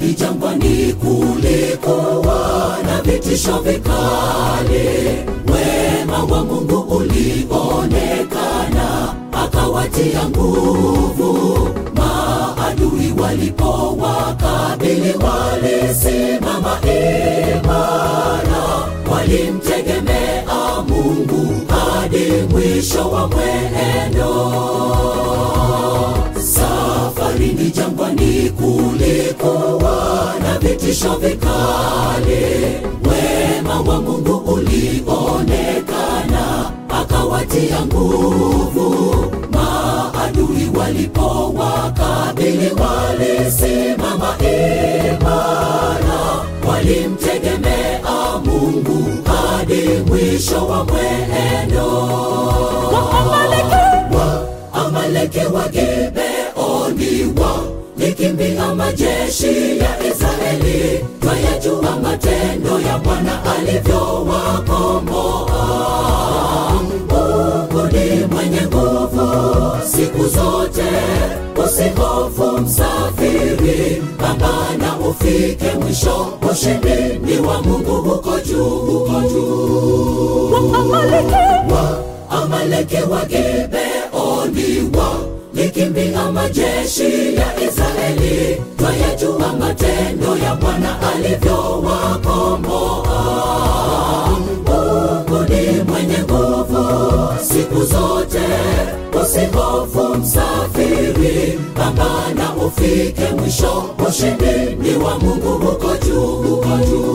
Safarini jangwani kulikuwa na vitisho vikali. Wema wa Mungu ulionekana, akawatia nguvu. Maadui walipowakabili walisimama imara, walimtegemea Mungu hadi mwisho wa mwendo. Safarini jangwani kulikuwa na vitisho vikali. Wema wa Mungu ulionekana, akawatia nguvu. Maadui walipowakabili walisimama imara, walimtegemea Mungu hadi mwisho wa mwendo. Amaleki wa Gibeoni walikimbia majeshi ya Israeli. Twayajua matendo ya Bwana alivyowakomboa. Mungu ni mwenye nguvu siku zote, usihofu msafiri, pambana ufike mwisho. Ushindi ni wa Mungu huko juu. Amaleki wa Gibeoni walikimbia majeshi ya Israeli. Twayajua matendo ya Bwana alivyowakomboa. Mungu ni mwenye nguvu siku zote, usihofu msafiri, pambana ufike mwisho. Ushindi ni wa Mungu huko juu.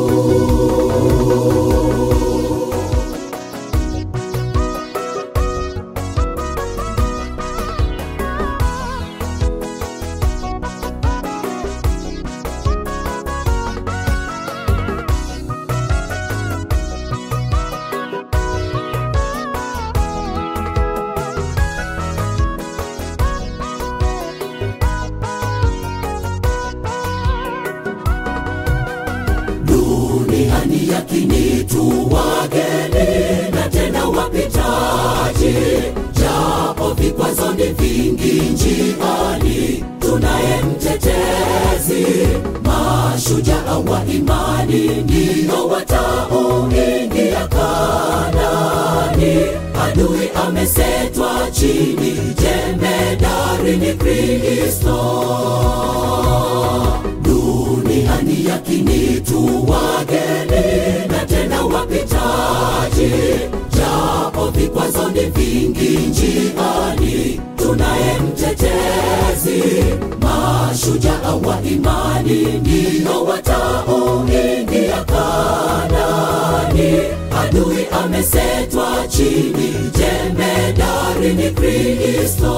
Duniani yakini tu wageni na tena wapitaji, japo vikwazo ni vingi njiani, tunaye mtetezi. Mashujaa wa imani ndio watauingia Kanaani. Adui amesetwa chini, jemedari ni Kristo. Duniani yakini tu wageni na tena wapitaji, japo vikwazo ni vingi njiani, tunaye mtetezi. Mashujaa wa imani ndio watauingia Kanaani. Adui amesetwa chini, jemedari ni Kristo.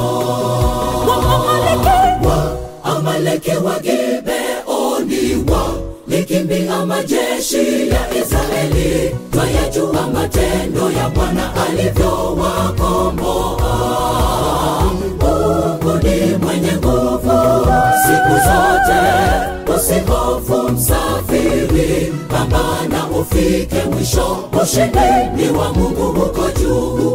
Amaleki wa Gibeoni walikimbia majeshi ya Israeli. Twayajua matendo ya Bwana alivyowakomboa. Mungu ni mwenye nguvu siku zote, usihofu msafiri, pambana ufike mwisho. Ushindi ni wa Mungu huko juu.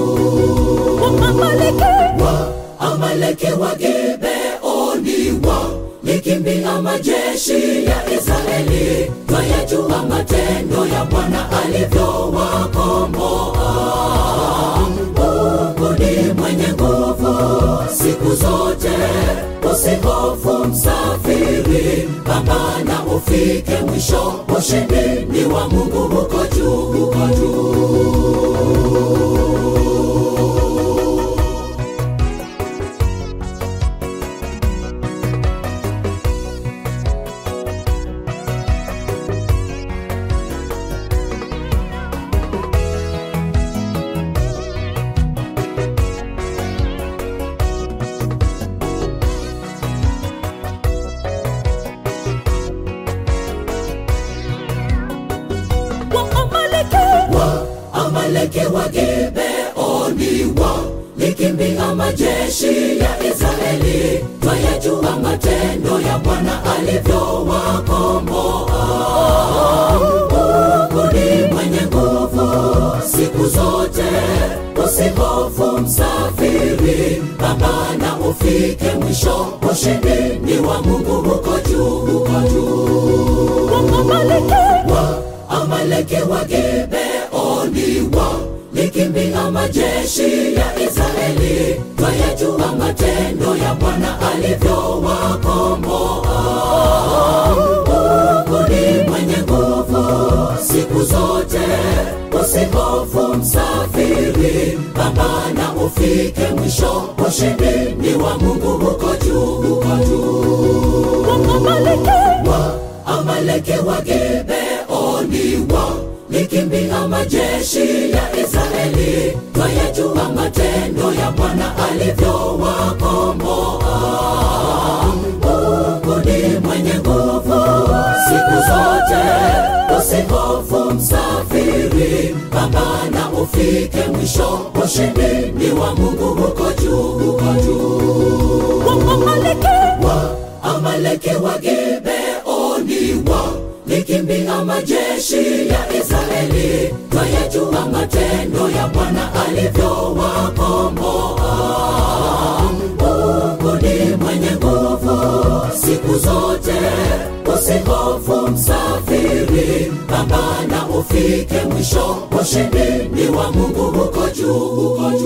Amaleki wa Gibeoni walikimbia majeshi ya Israeli. Twayajua matendo ya Bwana alivyowakomboa. Mungu ni mwenye nguvu siku zote, usihofu msafiri, pambana ufike mwisho. Ushindi ni wa Mungu huko juu. Amaleki wa Gibeoni walikimbia majeshi ya Israeli. Twayajua matendo ya Bwana alivyowakomboa. Mungu ni mwenye nguvu siku zote, usihofu msafiri, pambana ufike mwisho. Ushindi ni wa Mungu huko juu. Amaleki wa Gibeoni walikimbia majeshi ya Israeli. Twayajua matendo ya Bwana alivyowakomboa. Mungu ni mwenye nguvu siku zote, usihofu msafiri, pambana ufike mwisho. Ushindi ni wa Mungu huko juu. Amaleki wa Gibeoni walikimbia majeshi ya Israeli. Twayajua matendo ya Bwana alivyowakomboa. Mungu ni mwenye nguvu siku zote, usihofu msafiri, pambana ufike mwisho. Ushindi ni wa Mungu huko juu. Amaleki wa Gibeoni walikimbia majeshi ya Israeli. Twayajua matendo ya Bwana alivyowakomboa. Mungu ni mwenye nguvu siku zote, usihofu msafiri, pambana ufike mwisho. Ushindi ni wa Mungu huko juu.